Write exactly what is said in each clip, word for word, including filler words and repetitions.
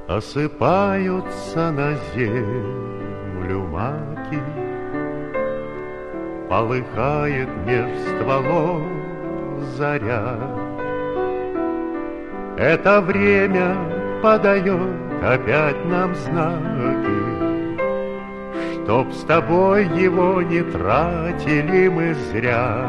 Осыпаются на землю маки, полыхает меж стволов заря. Это время подает опять нам знаки, чтоб с тобой его не тратили мы зря.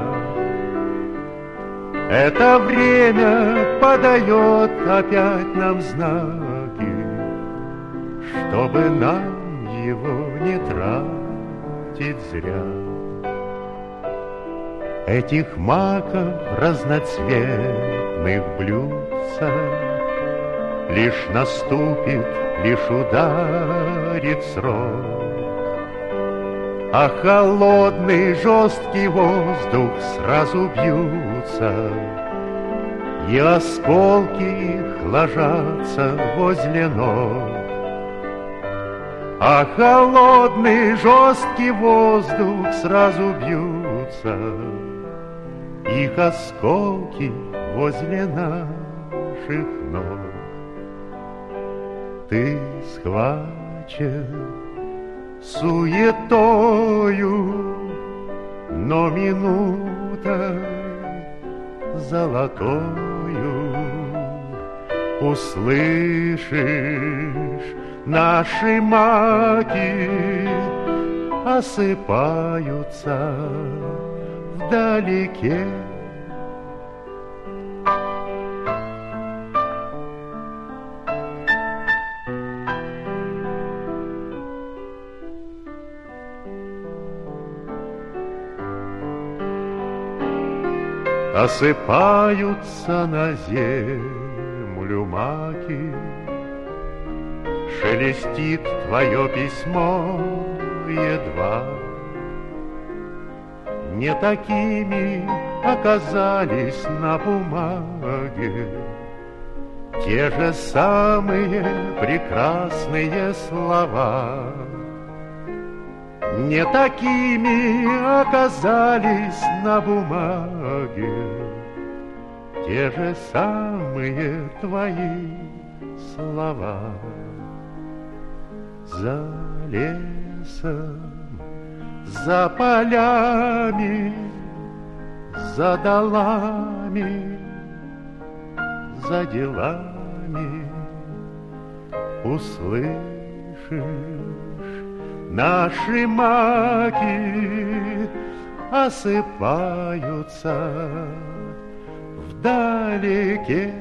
Это время подает опять нам знаки, чтобы нам его не тратить зря. Этих маков разноцветных блюдца лишь наступит, лишь ударит срок, а холодный жесткий воздух сразу бьются, и осколки их ложатся возле ног. А холодный жесткий воздух сразу бьются, их осколки возле наших ног. Ты схвачен суетою, но минутой золотою услышишь, наши маки осыпаются вдалеке. Осыпаются на землю маки, шелестит твое письмо едва. Не такими оказались на бумаге те же самые прекрасные слова. Не такими оказались на бумаге те же самые твои слова. За лесом, за полями, за долами, за делами услышишь, наши маки осыпаются вдалеке.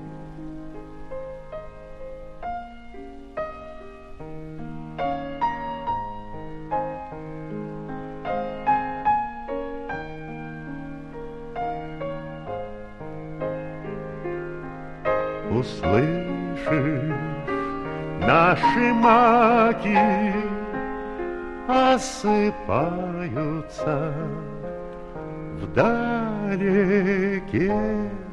Услышишь, наши маки осыпаются вдалеке.